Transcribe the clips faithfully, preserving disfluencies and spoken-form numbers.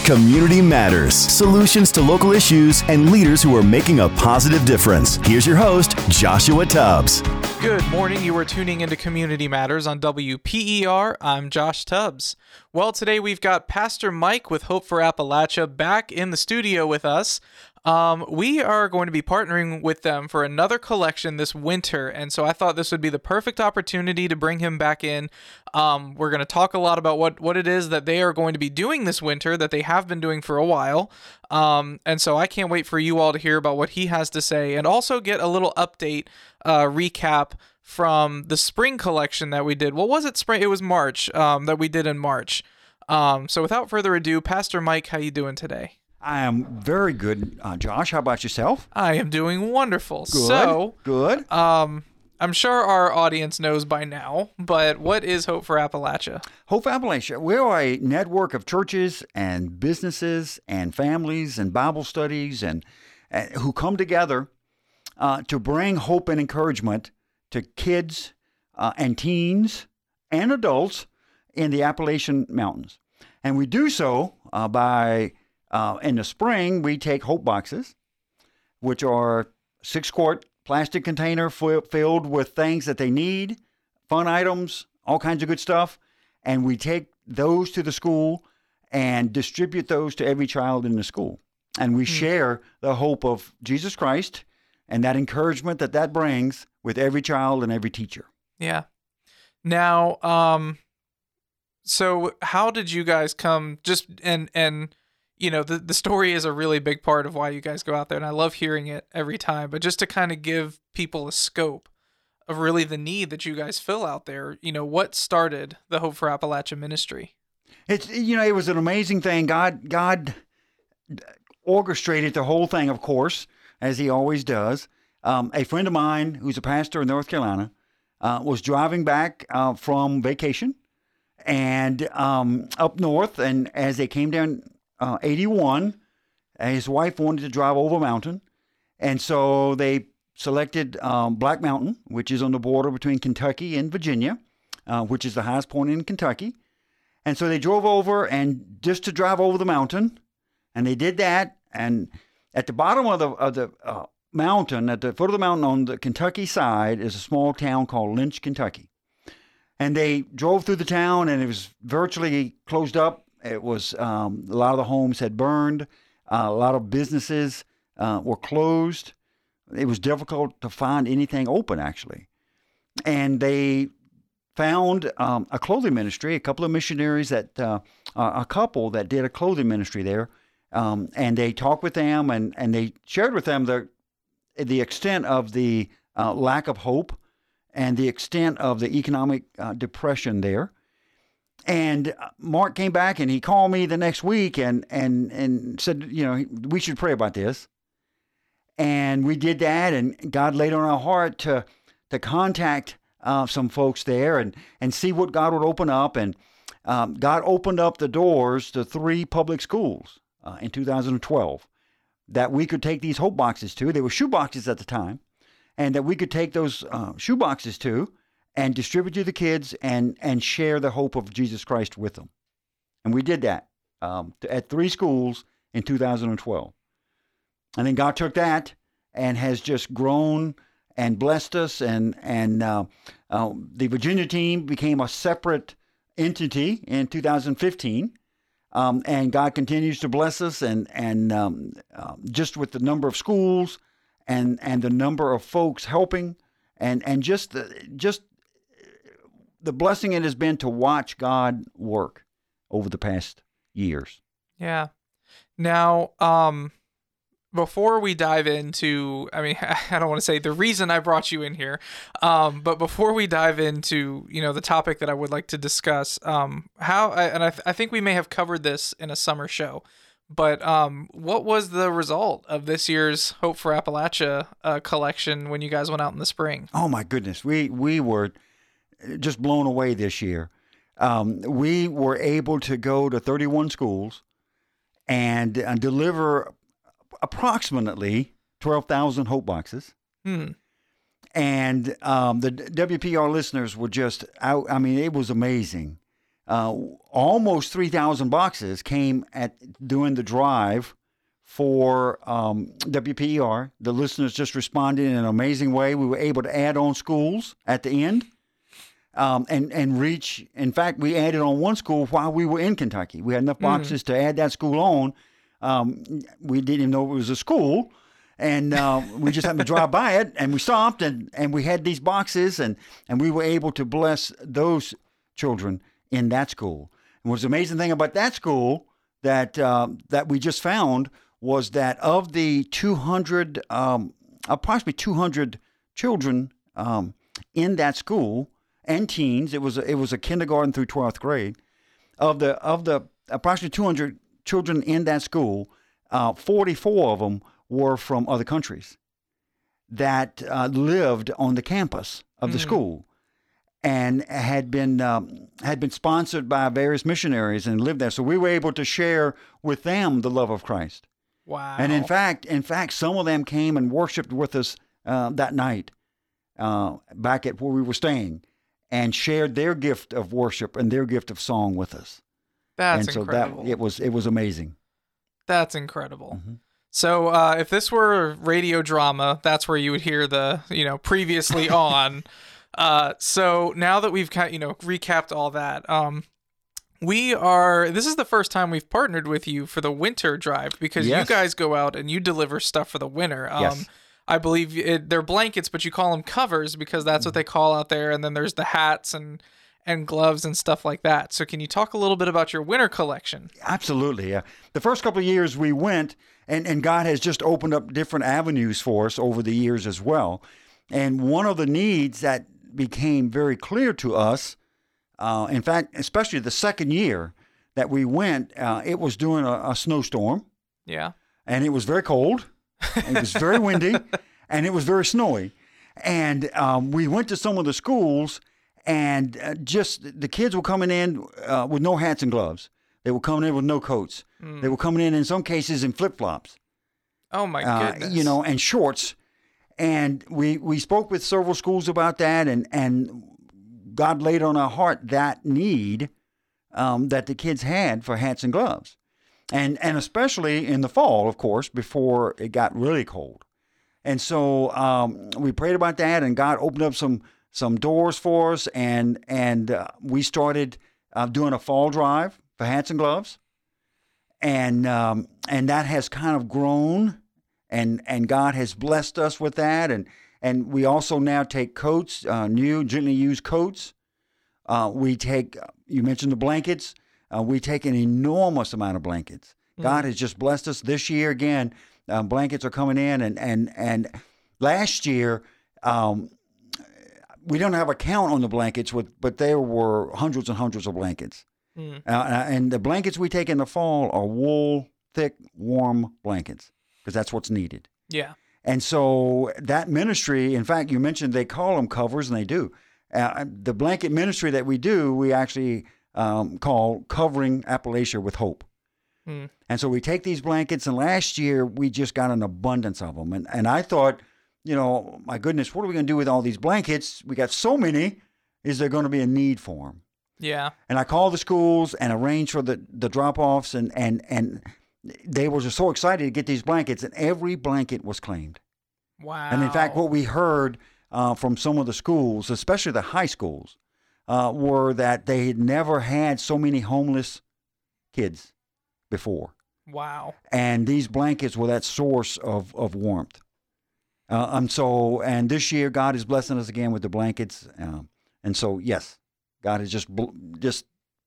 Community Matters. Solutions to local issues and leaders who are making a positive difference. Here's your host, Joshua Tubbs. Good morning. You are tuning into Community Matters on W P E R. I'm Josh Tubbs. Well, today we've got Pastor Mike with Hope for Appalachia back in the studio with us. Um, we are going to be partnering with them for another collection this winter, and so I thought this would be the perfect opportunity to bring him back in. Um, we're going to talk a lot about what, what it is that they are going to be doing this winter that they have been doing for a while, um, and so I can't wait for you all to hear about what he has to say, and also get a little update, uh, recap from the spring collection that we did. What was it? Spring? It was March, um, that we did in March. Um, so without further ado, Pastor Mike, how you doing today? I am very good, uh, Josh. How about yourself? I am doing wonderful. Good, so, good. Um, I'm sure our audience knows by now, but what is Hope for Appalachia? Hope for Appalachia. We are a network of churches and businesses and families and Bible studies and, and who come together uh, to bring hope and encouragement to kids uh, and teens and adults in the Appalachian Mountains. And we do so uh, by... Uh, in the spring, we take Hope Boxes, which are six-quart plastic container f- filled with things that they need, fun items, all kinds of good stuff, and we take those to the school and distribute those to every child in the school. And we mm. share the hope of Jesus Christ and that encouragement that that brings with every child and every teacher. Yeah. Now, um, so how did you guys come just and and you know, the, the story is a really big part of why you guys go out there, and I love hearing it every time. But just to kind of give people a scope of really the need that you guys fill out there, you know, what started the Hope for Appalachia ministry? It's, you know, it was an amazing thing. God, God orchestrated the whole thing, of course, as he always does. Um, a friend of mine who's a pastor in North Carolina uh, was driving back uh, from vacation and um, up north, and as they came down Uh, eighty-one, his wife wanted to drive over a mountain, and so they selected um, Black Mountain, which is on the border between Kentucky and Virginia, uh, which is the highest point in Kentucky. And so they drove over, and just to drive over the mountain, and they did that. And at the bottom of the of the uh, mountain, at the foot of the mountain on the Kentucky side, is a small town called Lynch, Kentucky. And they drove through the town, and it was virtually closed up. It was, um, a lot of the homes had burned. Uh, a lot of businesses uh, were closed. It was difficult to find anything open, actually. And they found um, a clothing ministry, a couple of missionaries, that uh, a couple that did a clothing ministry there. Um, and they talked with them, and, and they shared with them the, the extent of the uh, lack of hope and the extent of the economic uh, depression there. And Mark came back, and he called me the next week and, and, and said, you know, we should pray about this. And we did that, and God laid on our heart to to contact uh, some folks there and, and see what God would open up. And um, God opened up the doors to three public schools uh, in two thousand twelve that we could take these Hope Boxes to. They were shoe boxes at the time, and that we could take those uh, shoe boxes to and distribute to the kids and, and share the hope of Jesus Christ with them. And we did that um, at three schools in two thousand twelve. And then God took that and has just grown and blessed us. And, and uh, uh, the Virginia team became a separate entity in two thousand fifteen. Um, and God continues to bless us, and, and um, uh, just with the number of schools and, and the number of folks helping, and, and just the, just the blessing it has been to watch God work over the past years. Yeah. Now, um, before we dive into, I mean, I don't want to say the reason I brought you in here, um, but before we dive into, you know, the topic that I would like to discuss, um, how, I, and I, th- I think we may have covered this in a summer show, but um, what was the result of this year's Hope for Appalachia uh, collection when you guys went out in the spring? Oh my goodness, we we were just blown away this year. Um, we were able to go to thirty-one schools and, and deliver approximately twelve thousand Hope Boxes. Hmm. And um, the W P R listeners were just out. I mean, it was amazing. uh, almost three thousand boxes came at doing the drive for um, W P E R. The listeners just responded in an amazing way. We were able to add on schools at the end um, and, and reach. In fact, we added on one school while we were in Kentucky. We had enough boxes mm. to add that school on. Um, we didn't even know it was a school. And uh, we just happened to drive by it, and we stopped, and, and we had these boxes, and, and we were able to bless those children in that school. And what's the amazing thing about that school that uh, that we just found was that of the two hundred, um, approximately two hundred children um, in that school and teens, it was a, it was a kindergarten through twelfth grade. Of the of the approximately two hundred children in that school, uh, forty-four of them were from other countries that uh, lived on the campus of the mm. school and had been um, had been sponsored by various missionaries and lived there. So we were able to share with them the love of Christ. Wow! And in fact, in fact, some of them came and worshiped with us uh, that night uh, back at where we were staying, and shared their gift of worship and their gift of song with us. That's and so incredible. That, it was it was amazing. That's incredible. Mm-hmm. So uh, if this were radio drama, that's where you would hear the, you know, previously on. Uh, so now that we've kind, you know, recapped all that, um, we are, this is the first time we've partnered with you for the winter drive because yes. you guys go out and you deliver stuff for the winter. Um, yes. I believe it, they're blankets, but you call them covers because that's what they call out there. And then there's the hats and and gloves and stuff like that. So can you talk a little bit about your winter collection? Absolutely. Yeah. The first couple of years we went, and, and God has just opened up different avenues for us over the years as well. And one of the needs that became very clear to us, uh, in fact, especially the second year that we went, uh, it was during a, a snowstorm. Yeah. And it was very cold. It was very windy, and it was very snowy. And um, we went to some of the schools, and uh, just the kids were coming in uh, with no hats and gloves. They were coming in with no coats. Mm. They were coming in, in some cases, in flip-flops. Oh, my uh, goodness. You know, and shorts. And we, we spoke with several schools about that, and, and God laid on our heart that need um, that the kids had for hats and gloves. And and especially in the fall, of course, before it got really cold. And so um, we prayed about that, and God opened up some some doors for us, and and uh, we started uh, doing a fall drive for hats and gloves, and um, and that has kind of grown, and and God has blessed us with that, and and we also now take coats, uh, new gently used coats. Uh, we take, you mentioned the blankets. Uh, we take an enormous amount of blankets. Mm. God has just blessed us this year again. Uh, blankets are coming in, and and and last year um, we don't have a count on the blankets, with but there were hundreds and hundreds of blankets. Mm. Uh, and the blankets we take in the fall are wool, thick, warm blankets because that's what's needed. Yeah. And so that ministry, in fact, you mentioned they call them covers, and they do. Uh, the blanket ministry that we do, we actually um, call Covering Appalachia with Hope. Mm. And so we take these blankets, and last year we just got an abundance of them. And, and I thought, you know, my goodness, what are we going to do with all these blankets? We got so many. Is there going to be a need for them? Yeah. And I called the schools and arranged for the, the drop-offs, and, and, and they were just so excited to get these blankets, and every blanket was claimed. Wow. And in fact, what we heard uh, from some of the schools, especially the high schools, uh, were that they had never had so many homeless kids before. Wow. And these blankets were that source of, of warmth. Uh, and so, and this year, God is blessing us again with the blankets. Um, and so, yes, God has just just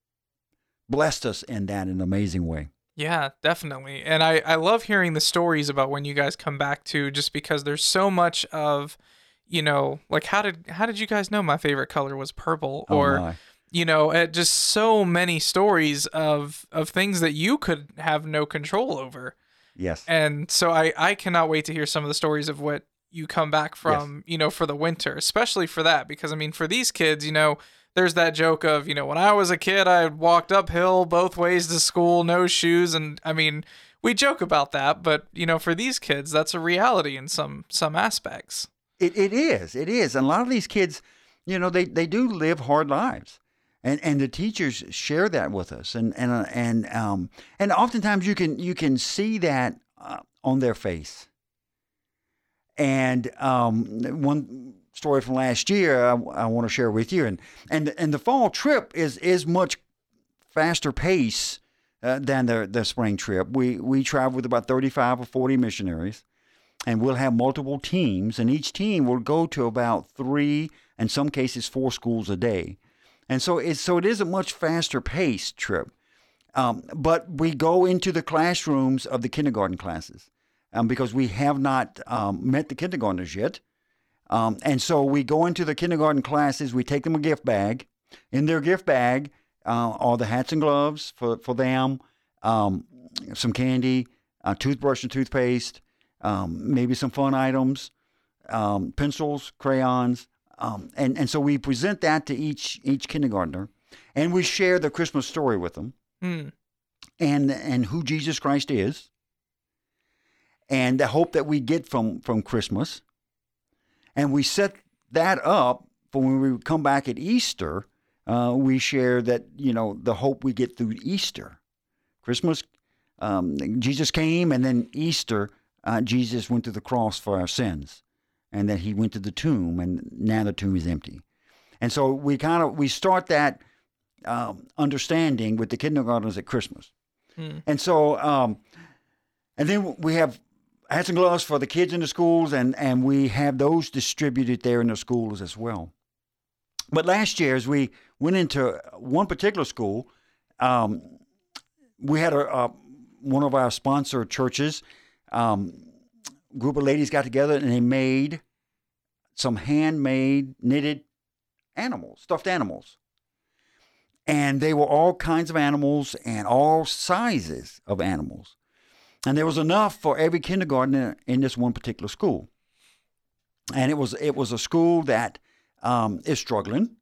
blessed us in that in an amazing way. Yeah, definitely. And I, I love hearing the stories about when you guys come back to, just because there's so much of, you know, like how did how did you guys know my favorite color was purple? Or, oh you know, uh, just so many stories of of things that you could have no control over. Yes. And so I, I cannot wait to hear some of the stories of what you come back from, yes. you know, for the winter, especially for that. Because, I mean, for these kids, you know, there's that joke of, you know, when I was a kid, I walked uphill both ways to school, no shoes. And, I mean, we joke about that. But, you know, for these kids, that's a reality in some some aspects. It It is. It is. And a lot of these kids, you know, they, they do live hard lives. And and the teachers share that with us, and and uh, and um and oftentimes you can you can see that uh, on their face. And um, one story from last year I, I want to share with you, and and and the fall trip is is much faster pace uh, than the the spring trip. We we travel with about thirty-five or forty missionaries, and we'll have multiple teams, and each team will go to about three, in some cases four schools a day. And so it's so it is a much faster paced trip. Um, but we go into the classrooms of the kindergarten classes um, because we have not um, met the kindergartners yet. Um, and so we go into the kindergarten classes. We take them a gift bag. In their gift bag uh, are the hats and gloves for, for them, um, some candy, a toothbrush and toothpaste, um, maybe some fun items, um, pencils, crayons. Um, and, and so we present that to each each kindergartner, and we share the Christmas story with them, mm. and and who Jesus Christ is, and the hope that we get from, from Christmas. And we set that up for when we come back at Easter. Uh, we share that, you know, the hope we get through Easter. Christmas, um, Jesus came, and then Easter, uh, Jesus went to the cross for our sins. And that he went to the tomb, and now the tomb is empty. And so we kind of we start that um, understanding with the kindergartners at Christmas. Mm. And so, um, and then we have hats and gloves for the kids in the schools, and, and we have those distributed there in the schools as well. But last year, as we went into one particular school, um, we had a, a one of our sponsor churches. Um, group of ladies got together, and they made some handmade knitted animals, stuffed animals. And they were all kinds of animals and all sizes of animals. And there was enough for every kindergarten in this one particular school. And it was it was a school that um, is struggling.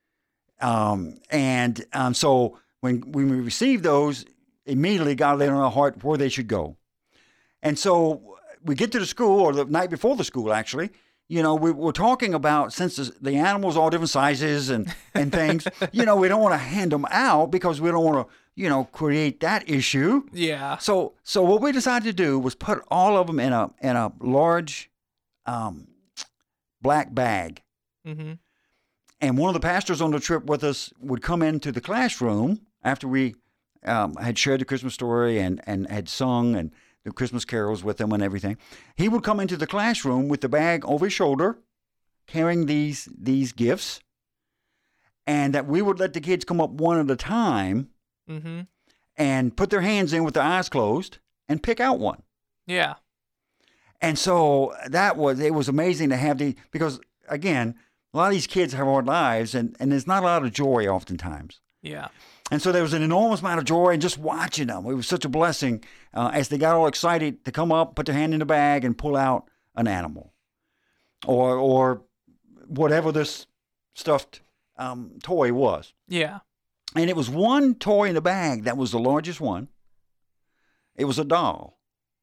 Um, and um, so when, when we received those, immediately God laid on our heart where they should go. And so we get to the school, or the night before the school, actually, you know, we, we're talking about, since the animals are all different sizes and, and things, you know, we don't want to hand them out because we don't want to, you know, create that issue. Yeah. So so what we decided to do was put all of them in a in a large um, black bag. Mm-hmm. And one of the pastors on the trip with us would come into the classroom after we um, had shared the Christmas story and, and had sung and the Christmas carols with them and everything. He would come into the classroom with the bag over his shoulder, carrying these these gifts, and that we would let the kids come up one at a time mm-hmm. and put their hands in with their eyes closed and pick out one. Yeah. And so that was, it was amazing to have the, because again, a lot of these kids have hard lives, and, and there's not a lot of joy oftentimes. Yeah. And so there was an enormous amount of joy in just watching them. It was such a blessing uh, as they got all excited to come up, put their hand in the bag, and pull out an animal, or or whatever this stuffed um, toy was. Yeah. And it was one toy in the bag that was the largest one. It was a doll,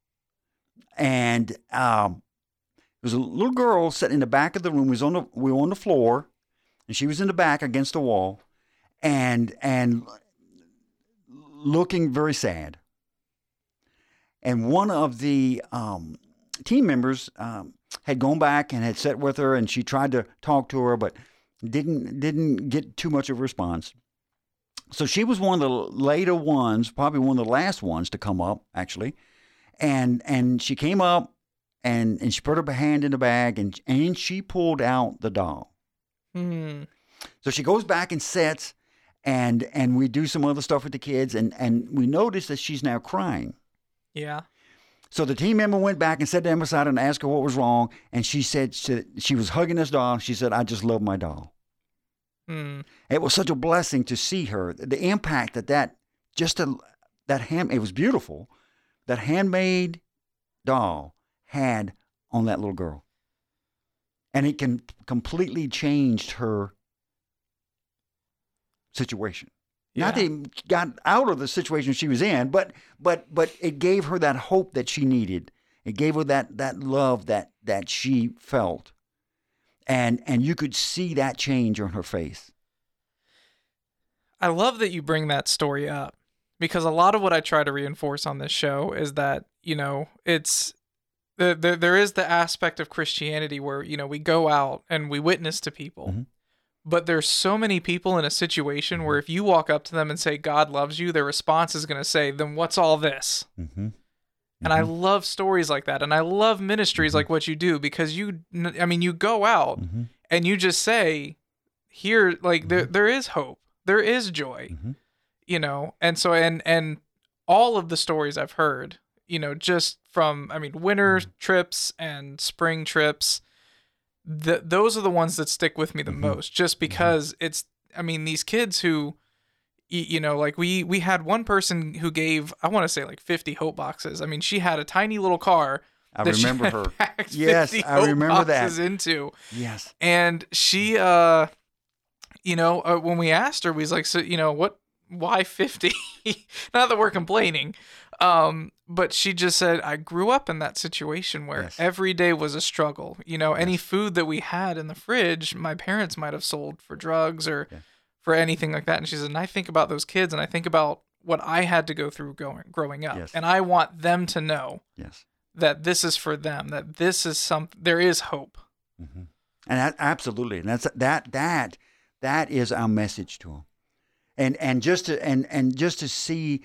and um, there was a little girl sitting in the back of the room. We was on the we were on the floor, and she was in the back against the wall. And and looking very sad. And one of the um, team members um, had gone back and had sat with her, and she tried to talk to her, but didn't didn't get too much of a response. So she was one of the later ones, probably one of the last ones to come up, actually. And and she came up, and, and she put her hand in the bag, and and she pulled out the doll. Mm. So she goes back and sits. And and we do some other stuff with the kids, and, and we notice that she's now crying. Yeah. So the team member went back and sat down beside her and asked her what was wrong, and she said she, she was hugging this doll. She said, "I just love my doll." Mm. It was such a blessing to see her, the impact that that just a, that hand it was beautiful, that handmade doll had on that little girl, and it can completely changed her situation. Yeah. Not that it got out of the situation she was in, but but but it gave her that hope that she needed. It gave her that that love that that she felt, and and you could see that change on her face. I love that you bring that story up, because a lot of what I try to reinforce on this show is that, you know, it's the, the there is the aspect of Christianity where, you know, we go out and we witness to people. Mm-hmm. But there's so many people in a situation where if you walk up to them and say God loves you, their response is going to say, then what's all this? Mm-hmm. And I love stories like that. And I love ministries Mm-hmm. like what you do, because you, I mean, you go out Mm-hmm. and you just say, here, like Mm-hmm. there, there is hope. There is joy, Mm-hmm. you know? And so, and, and all of the stories I've heard, you know, just from, I mean, winter Mm-hmm. trips and spring trips, the, those are the ones that stick with me the Mm-hmm. most, just because it's, I mean, these kids who, y- you know, like we, we had one person who gave, I want to say like fifty hope boxes. I mean, she had a tiny little car. I that she remember had her. packed Yes, fifty I hope remember that. boxes into. Yes. And she, uh, you know, uh, when we asked her, we was like, so, you know, what, why fifty? Not that we're complaining. Um, but she just said, I grew up in that situation where Yes. every day was a struggle. You know, any Yes. food that we had in the fridge, my parents might have sold for drugs or Yeah. for anything like that. And she said, and I think about those kids and I think about what I had to go through going, growing up. Yes. And I want them to know Yes. that this is for them, that this is some, there is hope. Mm-hmm. And that, absolutely, and that's that that that is our message to them, and and just to and and just to see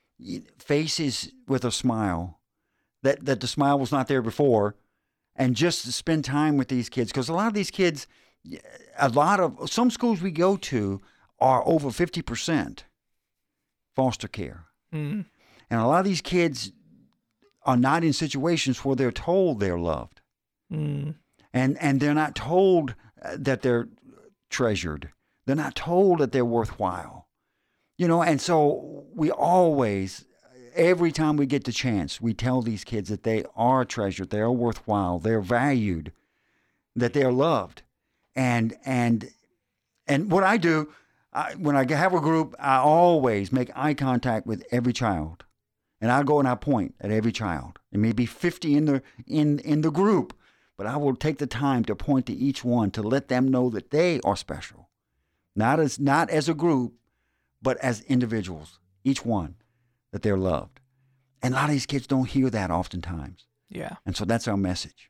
faces with a smile, that that the smile was not there before, and just to spend time with these kids, because a lot of these kids, a lot of some schools we go to are over fifty percent foster care, Mm. and a lot of these kids are not in situations where they're told they're loved. Mm. And and they're not told uh, that they're treasured. They're not told that they're worthwhile. You know, and so we always, every time we get the chance, we tell these kids that they are treasured, they are worthwhile, they're valued, that they are loved. And and and what I do, I, when I have a group, I always make eye contact with every child. And I go and I point at every child. There may be fifty in the in, in the group, but I will take the time to point to each one to let them know that they are special. Not as not as a group, but as individuals, each one, that they're loved. And a lot of these kids don't hear that oftentimes. Yeah. And so that's our message.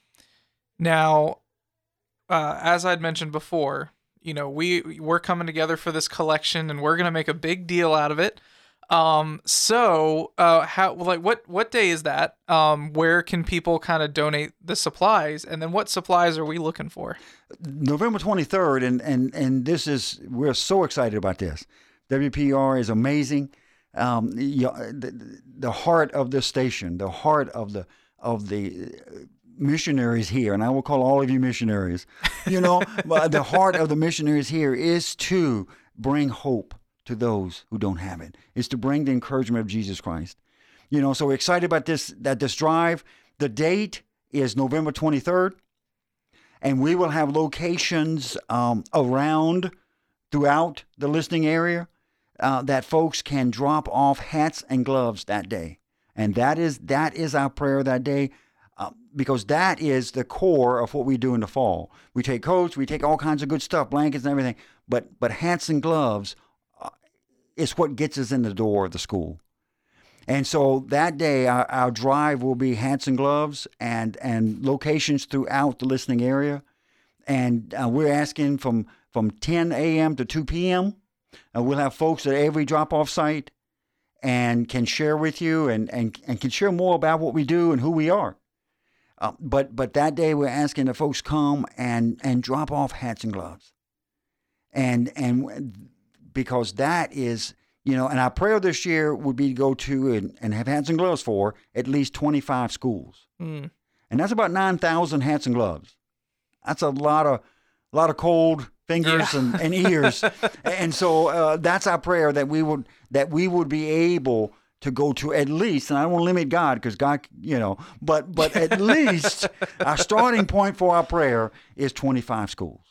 Now, uh, as I'd mentioned before, you know, we we're coming together for this collection, and we're gonna make a big deal out of it. Um, so, uh, how like what what day is that? Um, where can people kind of donate the supplies, and then what supplies are we looking for? November twenty-third, and and and this is we're so excited about this. W P R is amazing. Um, you know, the, the heart of this station, the heart of the of the missionaries here, and I will call all of you missionaries. You know, but the heart of the missionaries here is to bring hope to those who don't have it. Is to bring the encouragement of Jesus Christ. You know, so we're excited about this that this drive. The date is November twenty-third, and we will have locations um, around throughout the listening area uh, that folks can drop off hats and gloves that day. And that is that is our prayer that day, uh, because that is the core of what we do in the fall. We take coats, we take all kinds of good stuff, blankets and everything, but but hats and gloves uh, is what gets us in the door of the school. And so that day, our, our drive will be hats and gloves and, and locations throughout the listening area. And uh, we're asking from, from ten a.m. to two p.m. Uh, we'll have folks at every drop-off site and can share with you and, and, and can share more about what we do and who we are. Uh, but but that day, we're asking the folks come and, and drop off hats and gloves. And and because that is... You know, and our prayer this year would be to go to and, and have hats and gloves for at least twenty-five schools. Mm. And that's about nine thousand hats and gloves. That's a lot of a lot of cold fingers Yeah. and, and ears. And so uh, that's our prayer, that we would that we would be able to go to at least, and I don't want to limit God because God, you know, but but at least our starting point for our prayer is twenty-five schools.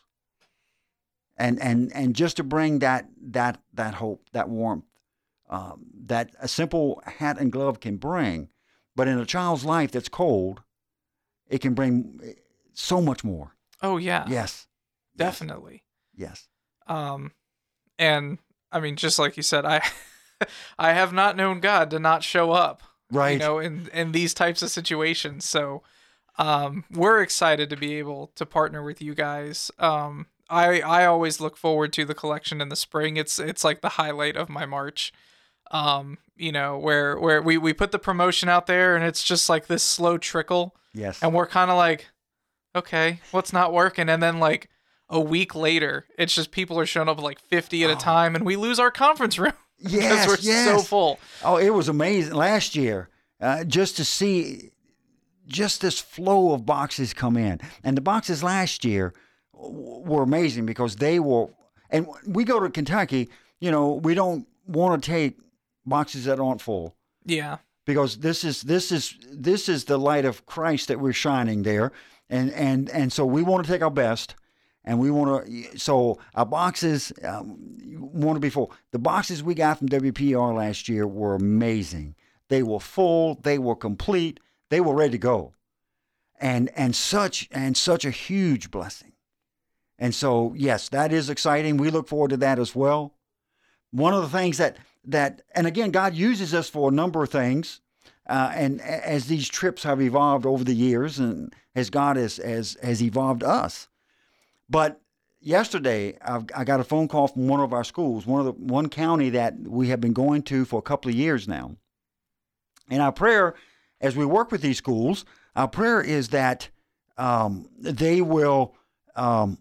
And, and and just to bring that that that hope, that warmth, um, that a simple hat and glove can bring, but in a child's life that's cold, it can bring so much more. Oh yeah. Yes, Definitely. Yes. Um, and I mean, just like you said, I I have not known God to not show up, Right. you know, in, in these types of situations. So um, we're excited to be able to partner with you guys. Um, I I always look forward to the collection in the spring. It's it's like the highlight of my March. Um, you know, where where we, we put the promotion out there and it's just like this slow trickle. Yes. And we're kind of like, okay, what's not working? And then like a week later, it's just people are showing up like fifty at a time and we lose our conference room. Yes, because we're yes. so full. Oh, it was amazing last year uh, just to see just this flow of boxes come in. And the boxes last year w- were amazing because they were, and we go to Kentucky, you know, we don't want to take boxes that aren't full. Yeah. Because this is this is this is the light of Christ that we're shining there, and and and so we want to take our best, and we want to. So our boxes um, want to be full. The boxes we got from W P R last year were amazing. They were full. They were complete. They were ready to go, and and such and such a huge blessing. And so yes, that is exciting. We look forward to that as well. One of the things that. That and again, God uses us for a number of things, uh, and as these trips have evolved over the years, and as God has has, has evolved us. But yesterday, I've, I got a phone call from one of our schools, one of the one county that we have been going to for a couple of years now. And our prayer, as we work with these schools, our prayer is that um, they will. Um,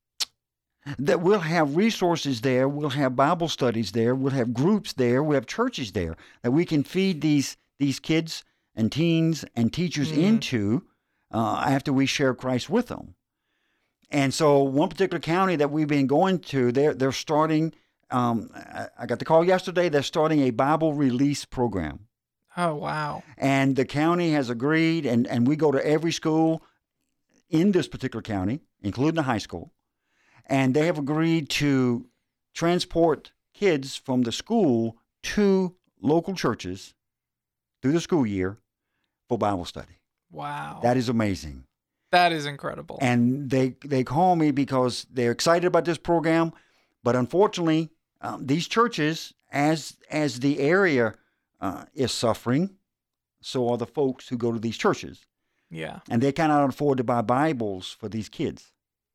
that we'll have resources there, we'll have Bible studies there, we'll have groups there, we'll have churches there that we can feed these these kids and teens and teachers mm-hmm. into uh, after we share Christ with them. And so one particular county that we've been going to, they're, they're starting, um, I, I got the call yesterday, they're starting a Bible release program. Oh, wow. And the county has agreed, and, and we go to every school in this particular county, including the high school. And they have agreed to transport kids from the school to local churches through the school year for Bible study. Wow. That is amazing. That is incredible. And they, they call me because they're excited about this program. But unfortunately, um, these churches, as, as the area uh, is suffering, so are the folks who go to these churches. Yeah. And they cannot afford to buy Bibles for these kids.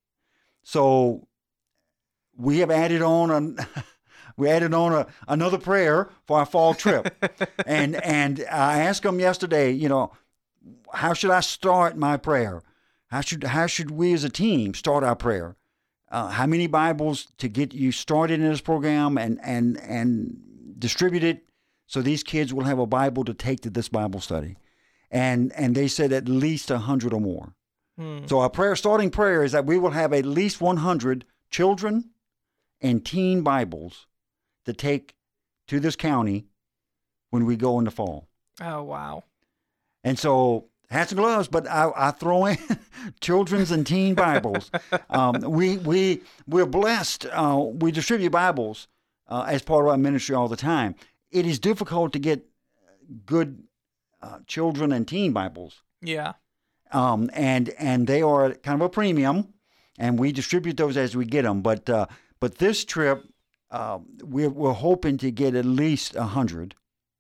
So we have added on a, we added on a, another prayer for our fall trip, and and I asked them yesterday, you know, how should I start my prayer? How should how should we as a team start our prayer? Uh, how many Bibles to get you started in this program and and and distribute it so these kids will have a Bible to take to this Bible study, and and they said at least a hundred or more. Hmm. So our prayer, starting prayer, is that we will have at least one hundred children and teen Bibles to take to this county when we go in the fall. Oh, wow. And so hats and gloves, but I, I throw in children's and teen Bibles. um, we, we, we're blessed. Uh, we distribute Bibles uh, as part of our ministry all the time. It is difficult to get good uh, children and teen Bibles. Yeah. Um, and and they are kind of a premium, and we distribute those as we get them. But uh, but this trip, uh, we're we're hoping to get at least a hundred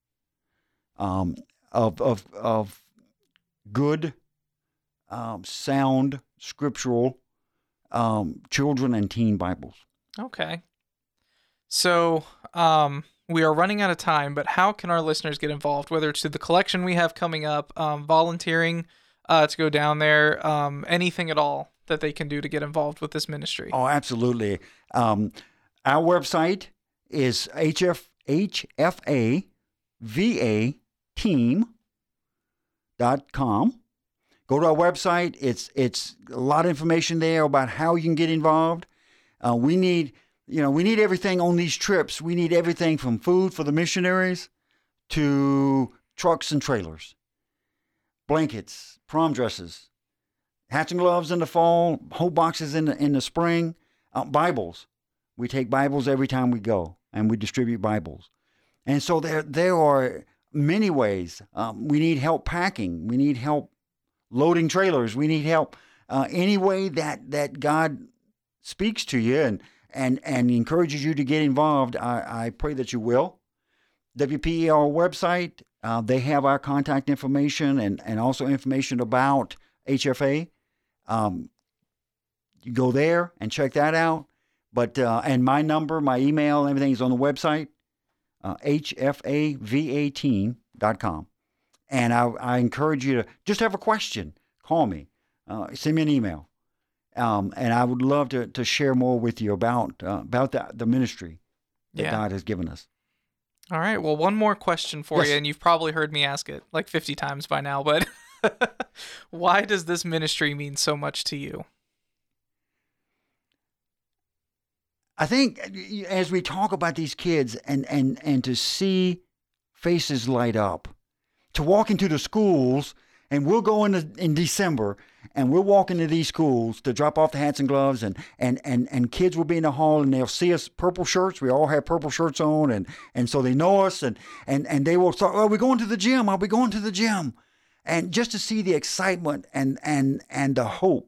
um, of of of good, um, sound scriptural um, children and teen Bibles. Okay. So um, we are running out of time, but how can our listeners get involved? Whether it's to the collection we have coming up, um, volunteering. Uh, to go down there, um, anything at all that they can do to get involved with this ministry. Oh, absolutely. Um, our website is H F, H F A V A team dot com. Go to our website. It's it's a lot of information there about how you can get involved. Uh, we need, you know, we need everything on these trips. We need everything from food for the missionaries to trucks and trailers, blankets, prom dresses, hats and gloves in the fall, whole boxes in the in the spring, uh, Bibles. We take Bibles every time we go, and we distribute Bibles. And so there there are many ways. Um, we need help packing. We need help loading trailers. We need help uh, any way that that God speaks to you, and and, and encourages you to get involved, I, I pray that you will. W P E R website, uh, they have our contact information and, and also information about H F A. Um, you go there and check that out. But uh, and my number, my email, everything is on the website, uh, H F A V A team dot com. And I, I encourage you to just have a question. Call me. Uh, send me an email. Um, and I would love to, to share more with you about uh, about the, the ministry that Yeah. God has given us. All right. Well, one more question for Yes. you, and you've probably heard me ask it like fifty times by now, but why does this ministry mean so much to you? I think as we talk about these kids and, and, and to see faces light up, to walk into the schools, and we'll go in, in December, and we'll walk into these schools to drop off the hats and gloves, and, and, and, and kids will be in the hall, and they'll see us purple shirts. We all have purple shirts on, and, and so they know us, and, and, and they will start, oh, we're going to the gym. I'll be going to the gym. And just to see the excitement and, and, and the hope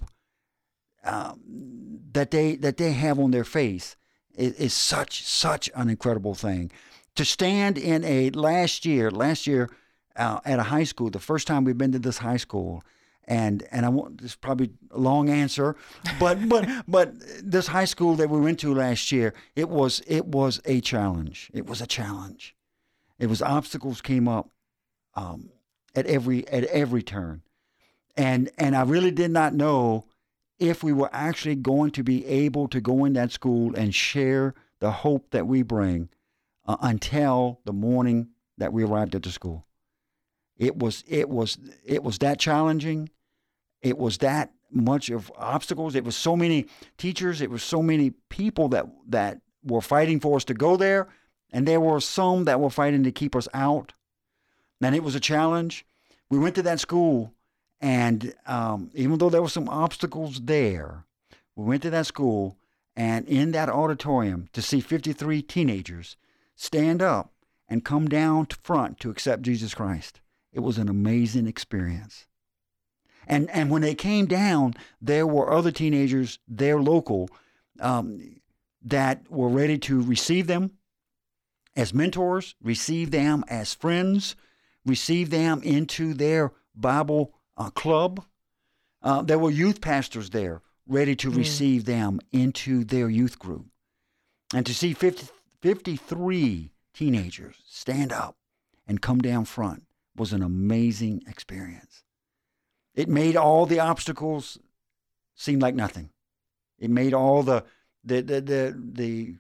um, that they that they have on their face is, is such such an incredible thing. To stand in a last year, last year uh, at a high school, the first time we've been to this high school, and and I want this is probably a long answer, but but but this high school that we went to last year, it was it was a challenge. It was a challenge. It was obstacles came up um, at every at every turn, and and I really did not know if we were actually going to be able to go in that school and share the hope that we bring uh, until the morning that we arrived at the school. It was it was it was that challenging. It was that much of obstacles. It was so many teachers. It was so many people that that were fighting for us to go there, and there were some that were fighting to keep us out. And it was a challenge. We went to that school. And um, even though there were some obstacles there, we went to that school, and in that auditorium to see fifty-three teenagers stand up and come down to front to accept Jesus Christ. It was an amazing experience. And and when they came down, there were other teenagers there local um, that were ready to receive them as mentors, receive them as friends, receive them into their Bible Uh, club. Uh, there were youth pastors there ready to Mm. receive them into their youth group. And to see fifty, fifty-three teenagers stand up and come down front was an amazing experience. It made all the obstacles seem like nothing. It made all the, the, the, the, the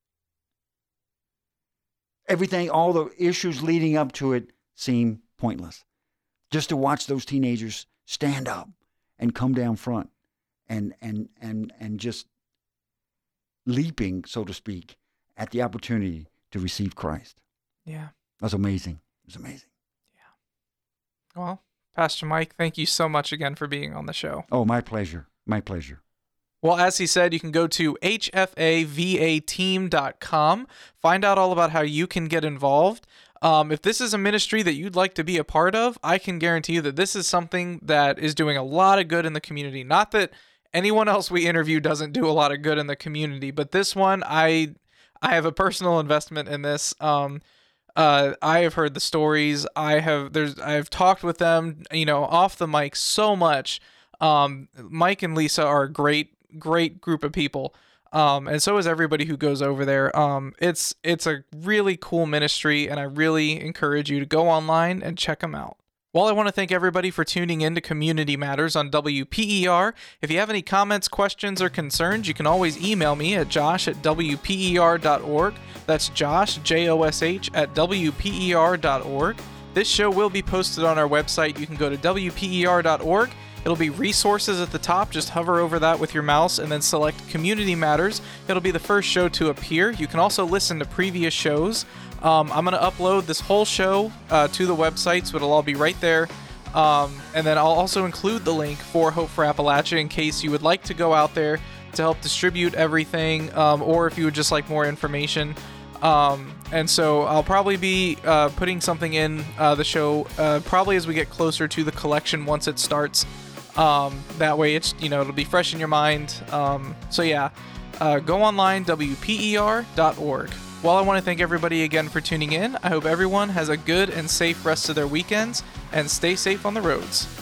everything, all the issues leading up to it seem pointless. Just to watch those teenagers stand up and come down front and and and and just leaping, so to speak, at the opportunity to receive Christ. Yeah. That was amazing. It was amazing. Well, Pastor Mike, thank you so much again for being on the show. Oh, my pleasure. My pleasure. Well, as he said, you can go to H F A V A team dot com, find out all about how you can get involved. Um, if this is a ministry that you'd like to be a part of, I can guarantee you that this is something that is doing a lot of good in the community. Not that anyone else we interview doesn't do a lot of good in the community, but this one, I I have a personal investment in this. Um, uh, I have heard the stories. I have there's I've talked with them, you know, off the mic so much. Um, Mike and Lisa are a great, great group of people. Um, and so is everybody who goes over there. Um, it's it's a really cool ministry, and I really encourage you to go online and check them out. Well, I want to thank everybody for tuning in to Community Matters on W P E R. If you have any comments, questions, or concerns, you can always email me at josh at W P E R dot org. That's Josh, J O S H, at W P E R dot org. This show will be posted on our website. You can go to W P E R dot org. It'll be resources at the top. Just hover over that with your mouse and then select Community Matters. It'll be the first show to appear. You can also listen to previous shows. Um, I'm going to upload this whole show uh, to the website, so it'll all be right there. Um, and then I'll also include the link for Hope for Appalachia in case you would like to go out there to help distribute everything, um, or if you would just like more information. Um, and so I'll probably be uh, putting something in uh, the show uh, probably as we get closer to the collection once it starts. Um, that way it's, you know, it'll be fresh in your mind. Um, so yeah, uh, go online, W P E R dot org. Well, I want to thank everybody again for tuning in. I hope everyone has a good and safe rest of their weekends, and stay safe on the roads.